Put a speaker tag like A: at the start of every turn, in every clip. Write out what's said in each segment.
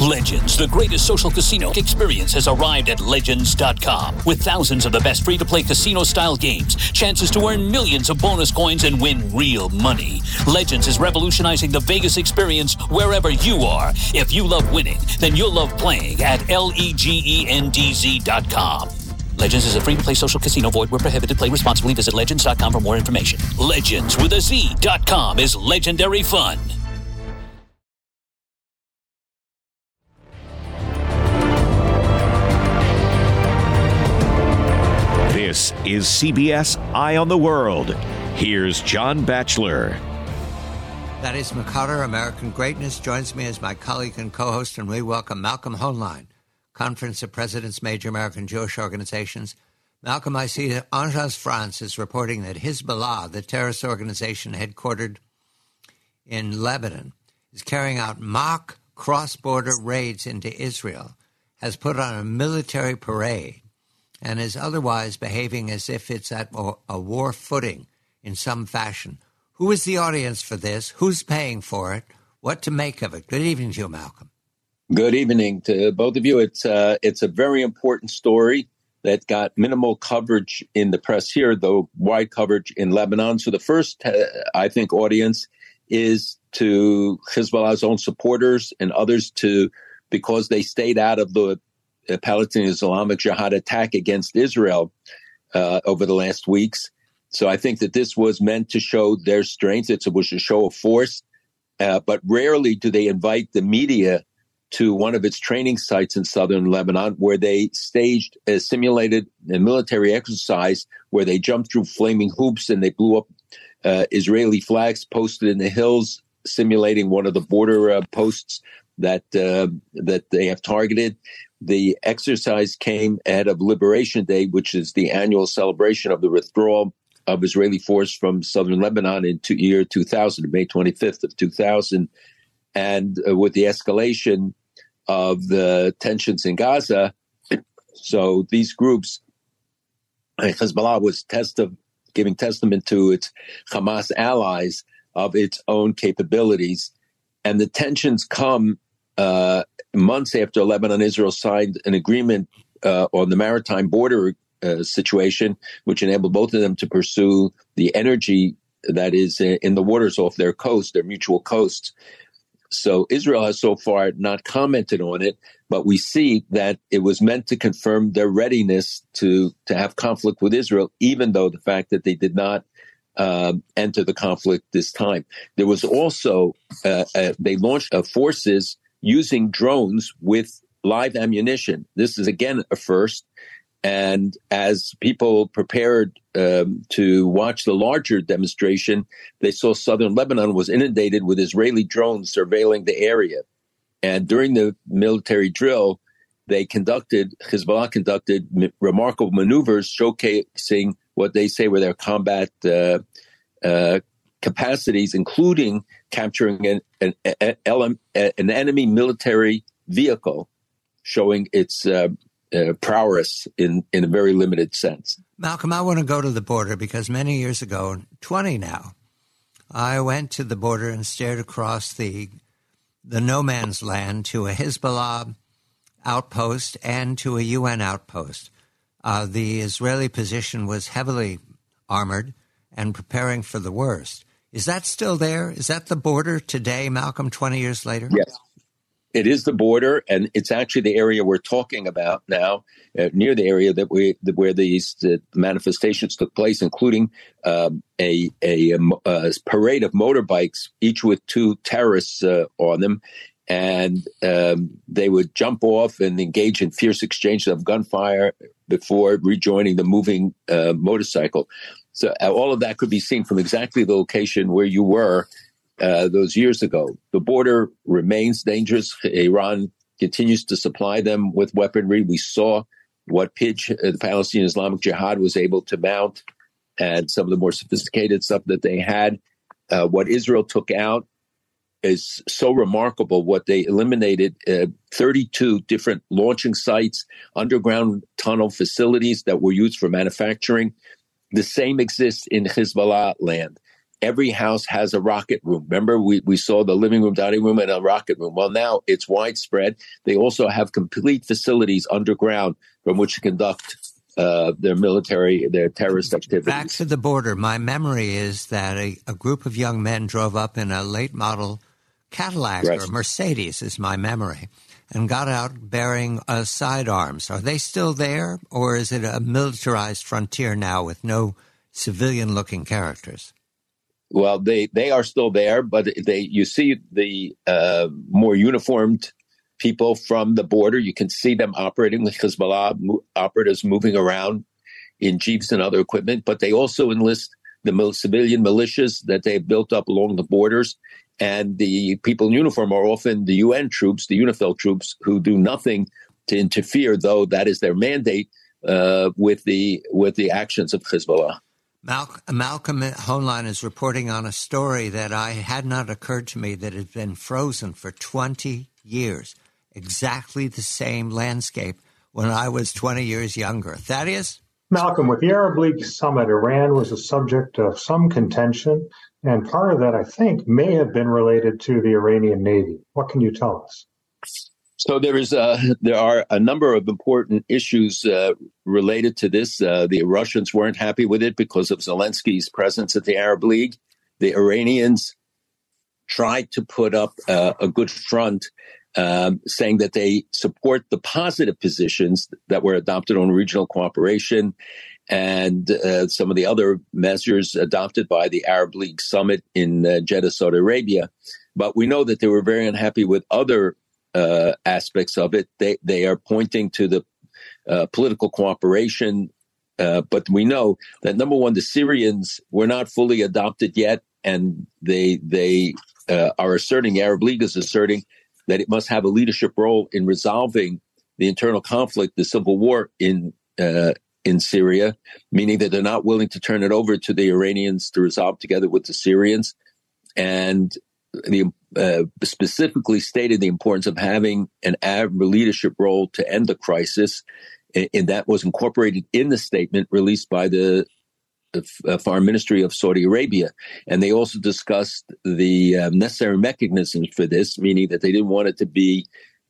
A: Legends, the greatest social casino experience, has arrived at Legends.com. With thousands of the best free-to-play casino-style games, chances to earn millions of bonus coins and win real money. Legends is revolutionizing the Vegas experience wherever you are. If you love winning, then you'll love playing at LEGENDZ.com. Legends is a free-to-play social casino. Void where prohibited. Play responsibly. Visit Legends.com for more information. Legends with a Z.com is legendary fun.
B: This is CBS Eye on the World. Here's John Batchelor.
C: That is McCuller, American Greatness, joins me as my colleague and co-host, and we welcome Malcolm Hoenlein, Conference of Presidents, Major American Jewish Organizations. Malcolm, I see that Agence France is reporting that Hezbollah, the terrorist organization headquartered in Lebanon, is carrying out mock cross-border raids into Israel, has put on a military parade, and is otherwise behaving as if it's at a war footing in some fashion. Who is the audience for this? Who's paying for it? What to make of it? Good evening to you, Malcolm.
D: Good evening to both of you. It's a very important story that got minimal coverage in the press here, though wide coverage in Lebanon. So the first, I think, audience is to Hezbollah's own supporters and others because they stayed out of the Palestinian Islamic Jihad attack against Israel over the last weeks. So I think that this was meant to show their strength. It was a show of force, but rarely do they invite the media to one of its training sites in southern Lebanon, where they staged a simulated military exercise where they jumped through flaming hoops and they blew up Israeli flags posted in the hills, simulating one of the border posts that they have targeted. The exercise came ahead of Liberation Day, which is the annual celebration of the withdrawal of Israeli force from southern Lebanon in year 2000, May 25th of 2000. And with the escalation of the tensions in Gaza, so these groups, Hezbollah was giving testament to its Hamas allies of its own capabilities. And the tensions come months after Lebanon and Israel signed an agreement on the maritime border situation, which enabled both of them to pursue the energy that is in the waters off their coast, their mutual coasts. So Israel has so far not commented on it, but we see that it was meant to confirm their readiness to have conflict with Israel, even though the fact that they did not enter the conflict this time. There was also, they launched forces using drones with live ammunition. This is, again, a first. And as people prepared to watch the larger demonstration, they saw southern Lebanon was inundated with Israeli drones surveilling the area. And during the military drill, Hezbollah conducted remarkable maneuvers showcasing what they say were their combat capacities, including capturing an enemy military vehicle, showing its prowess in a very limited sense.
C: Malcolm, I want to go to the border because many years ago, 20 now, I went to the border and stared across the no man's land to a Hezbollah outpost and to a UN outpost. The Israeli position was heavily armored and preparing for the worst. Is that still there? Is that the border today, Malcolm, 20 years later?
D: Yes. It is the border, and it's actually the area we're talking about now, near the area where these manifestations took place, including a parade of motorbikes, each with two terrorists on them. And they would jump off and engage in fierce exchanges of gunfire before rejoining the moving motorcycle. So all of that could be seen from exactly the location where you were those years ago. The border remains dangerous. Iran continues to supply them with weaponry. We saw what pitch the Palestinian Islamic Jihad was able to mount and some of the more sophisticated stuff that they had. What Israel took out is so remarkable. What they eliminated, 32 different launching sites, underground tunnel facilities that were used for manufacturing. The same exists in Hezbollah land. every house has a rocket room. Remember, we saw the living room, dining room, and a rocket room. Well, now it's widespread. They also have complete facilities underground from which to conduct their terrorist activities.
C: Back to the border, my memory is that a group of young men drove up in a late model Cadillac or Mercedes, is my memory, and got out bearing sidearms. Are they still there, or is it a militarized frontier now with no civilian-looking characters?
D: Well, they are still there, but you see the more uniformed people from the border. You can see them operating with Hezbollah operatives moving around in jeeps and other equipment, but they also enlist the civilian militias that they have built up along the borders. And the people in uniform are often the UN troops, the UNIFIL troops, who do nothing to interfere, though that is their mandate, with the actions of Hezbollah.
C: Malcolm Hoenlein is reporting on a story that had not occurred to me, that had been frozen for 20 years. Exactly the same landscape when I was 20 years younger. Thaddeus?
E: Malcolm, with the Arab League summit, Iran was a subject of some contention, and part of that, I think, may have been related to the Iranian Navy. What can you tell us?
D: So there are a number of important issues related to this. The Russians weren't happy with it because of Zelensky's presence at the Arab League. The Iranians tried to put up a good front, saying that they support the positive positions that were adopted on regional cooperation and some of the other measures adopted by the Arab League summit in Jeddah, Saudi Arabia. But we know that they were very unhappy with other aspects of it. They are pointing to the political cooperation, but we know that, number one, the Syrians were not fully adopted yet, and they are asserting, the Arab League is asserting, that it must have a leadership role in resolving the internal conflict, the civil war in Syria, meaning that they're not willing to turn it over to the Iranians to resolve together with the Syrians. And specifically stated the importance of having an Arab leadership role to end the crisis, and that was incorporated in the statement released by the Foreign Ministry of Saudi Arabia. And they also discussed the necessary mechanisms for this, meaning that they didn't want it to be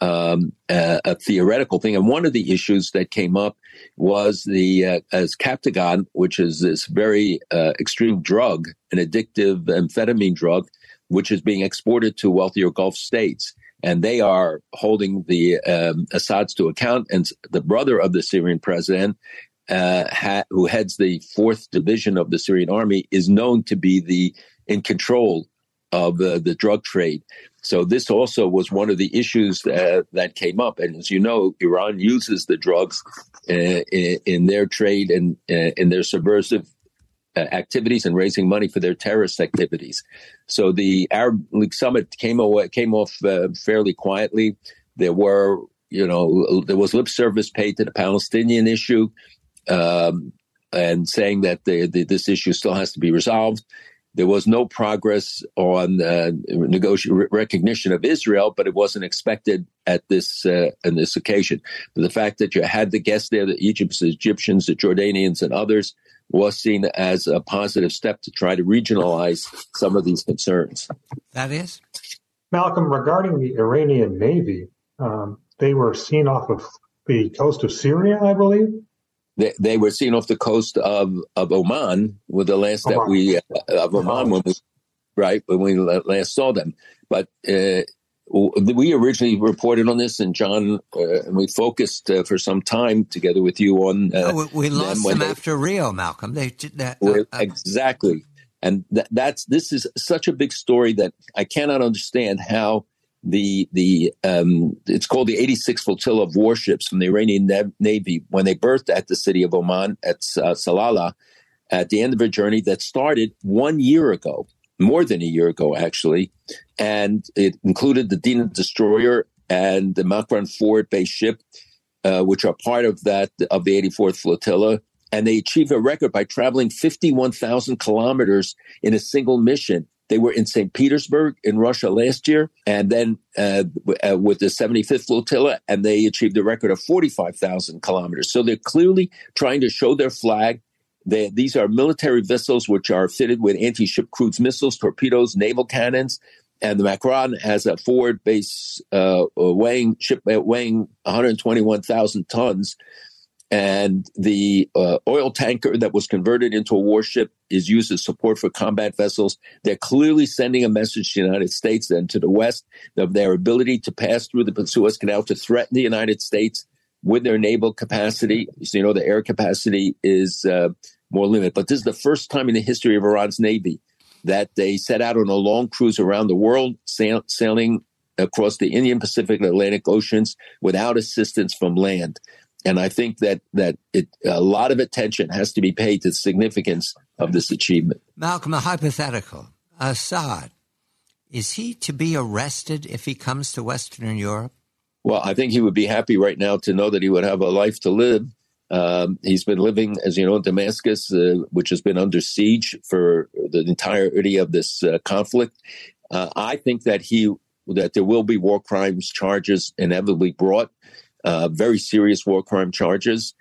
D: a theoretical thing. And one of the issues that came up was as Captagon, which is this very extreme drug, an addictive amphetamine drug, which is being exported to wealthier Gulf states. And they are holding the Assads to account. And the brother of the Syrian president, who heads the 4th Division of the Syrian army, is known to be in control of the drug trade. So this also was one of the issues that came up. And as you know, Iran uses the drugs in their trade and in their subversive activities and raising money for their terrorist activities. So the Arab League summit came off fairly quietly. There was lip service paid to the Palestinian issue, and saying that this issue still has to be resolved. There was no progress on recognition of Israel, but it wasn't expected at this occasion. But the fact that you had the guests there, the Egyptians, the Jordanians, and others, was seen as a positive step to try to regionalize some of these concerns.
C: That is?
E: Malcolm, regarding the Iranian Navy, they were seen off of the coast of Syria, I believe?
D: They were seen off the coast of Oman, with the last that we of Oman when we last saw them. But we originally reported on this, and John and we focused for some time together with you on.
C: We lost them after Rio, Malcolm. They did that
D: exactly, and this is such a big story that I cannot understand how. It's called the 86th Flotilla of warships from the Iranian Navy, when they berthed at the city of Oman at Salalah at the end of a journey that started 1 year ago, more than a year ago, actually. And it included the Dina destroyer and the Makran Ford-based ship, which are part of the 84th Flotilla. And they achieved a record by traveling 51,000 kilometers in a single mission. They were in St. Petersburg in Russia last year, and then with the 75th Flotilla, and they achieved a record of 45,000 kilometers. So they're clearly trying to show their flag These are military vessels which are fitted with anti-ship cruise missiles, torpedoes, naval cannons, and the Macron has a forward base weighing 121,000 tons. And the oil tanker that was converted into a warship is used as support for combat vessels. They're clearly sending a message to the United States and to the West of their ability to pass through the Suez Canal to threaten the United States with their naval capacity. So, the air capacity is more limited. But this is the first time in the history of Iran's Navy that they set out on a long cruise around the world, sailing across the Indian Pacific and Atlantic Oceans without assistance from land. And I think that a lot of attention has to be paid to the significance of this achievement.
C: Malcolm, a hypothetical. Assad, is he to be arrested if he comes to Western Europe?
D: Well, I think he would be happy right now to know that he would have a life to live. He's been living, as you know, in Damascus, which has been under siege for the entirety of this conflict. I think that there will be war crimes charges inevitably brought. Very serious war crime charges.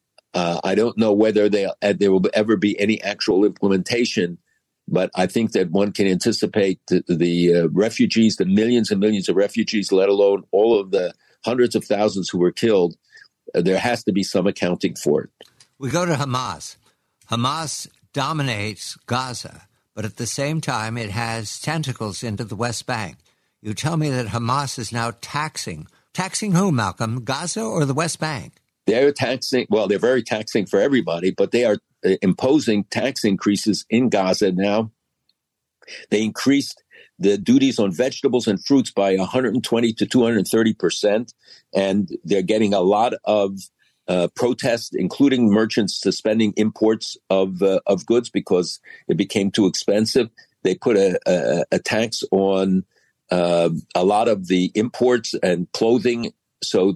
D: I don't know whether there will ever be any actual implementation, but I think that one can anticipate the refugees, the millions and millions of refugees, let alone all of the hundreds of thousands who were killed. There has to be some accounting for it.
C: We go to Hamas. Hamas dominates Gaza, but at the same time, it has tentacles into the West Bank. You tell me that Hamas is now taxing who, Malcolm? Gaza or the West Bank?
D: They're taxing, well, they're very taxing for everybody, but they are imposing tax increases in Gaza now. They increased the duties on vegetables and fruits by 120 to 230%, and they're getting a lot of protests, including merchants suspending imports of goods because it became too expensive. They put a tax on a lot of the imports and clothing. So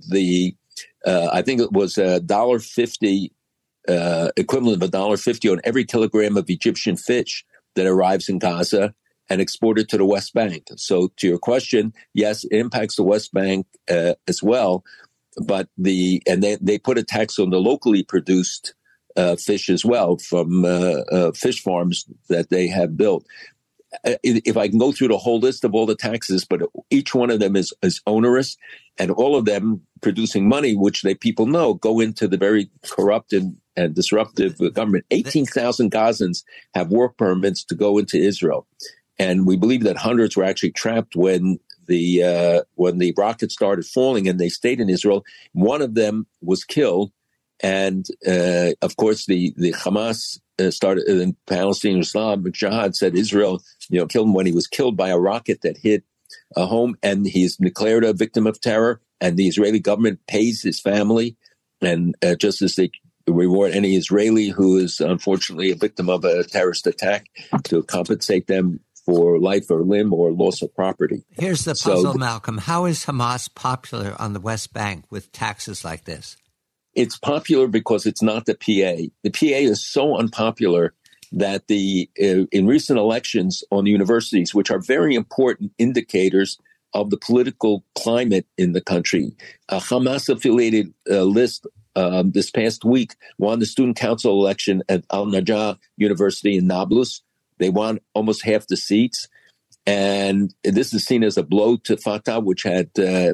D: I think it was $1.50, equivalent of $1.50 on every kilogram of Egyptian fish that arrives in Gaza and exported to the West Bank. So to your question, yes, it impacts the West Bank as well. But they put a tax on the locally produced fish as well from fish farms that they have built. If I can go through the whole list of all the taxes, but each one of them is onerous, and all of them producing money, which people know go into the very corrupt and disruptive government. 18,000 Gazans have work permits to go into Israel, and we believe that hundreds were actually trapped when the rockets started falling, and they stayed in Israel. One of them was killed, and of course the Hamas started in Palestinian Islamic Jihad said Israel, killed him when he was killed by a rocket that hit a home, and he's declared a victim of terror. And the Israeli government pays his family, and just as they reward any Israeli who is unfortunately a victim of a terrorist attack, to compensate them for life or limb or loss of property.
C: Here's the puzzle, Malcolm. How is Hamas popular on the West Bank with taxes like this?
D: It's popular because it's not the PA. The PA is so unpopular that in recent elections on the universities, which are very important indicators of the political climate in the country, a Hamas-affiliated list this past week won the student council election at Al-Najah University in Nablus. They won almost half the seats. And this is seen as a blow to Fatah, which had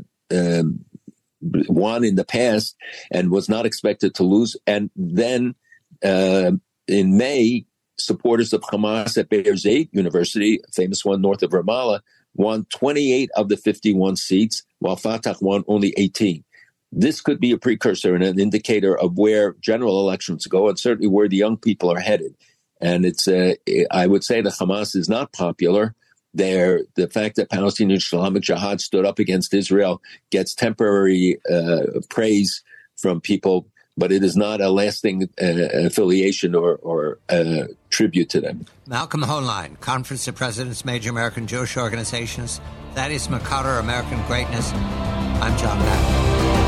D: won in the past and was not expected to lose. And then in May, supporters of Hamas at Be'er Zayit University, a famous one north of Ramallah, won 28 of the 51 seats, while Fatah won only 18. This could be a precursor and an indicator of where general elections go, and certainly where the young people are headed. And I would say that Hamas is not popular. The fact that Palestinian Islamic Jihad stood up against Israel gets temporary praise from people, but it is not a lasting affiliation or tribute to them.
C: Malcolm Hoenlein, Conference of Presidents, Major American Jewish Organizations. Thaddeus McCarter, American Greatness. I'm John Batchelor.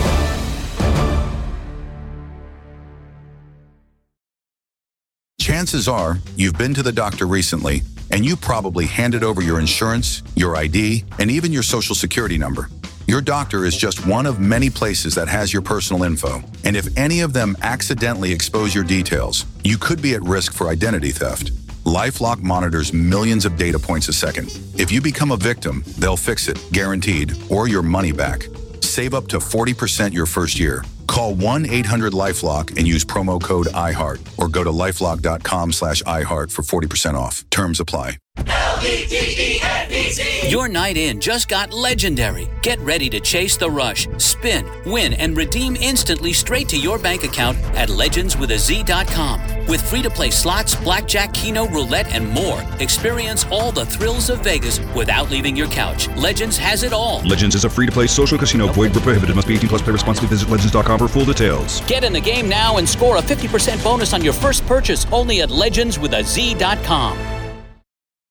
F: Chances are you've been to the doctor recently, and you probably handed over your insurance, your ID, and even your social security number. Your doctor is just one of many places that has your personal info. And if any of them accidentally expose your details, you could be at risk for identity theft. LifeLock monitors millions of data points a second. If you become a victim, they'll fix it, guaranteed, or your money back. Save up to 40% your first year. Call 1-800-LifeLock and use promo code iHeart or go to lifelock.com/iHeart for 40% off. Terms apply.
A: LEGENDZ. Your night in just got legendary. Get ready to chase the rush, spin, win, and redeem instantly straight to your bank account at legendswithaz.com. With free-to-play slots, blackjack, keno, roulette, and more. Experience all the thrills of Vegas without leaving your couch. Legends has it all. Legends is a free-to-play social casino. Void where prohibited. Must be 18 plus. Play responsibly. Visit legends.com for full details. Get in the game now and score a 50% bonus on your first purchase only at legendswithaz.com.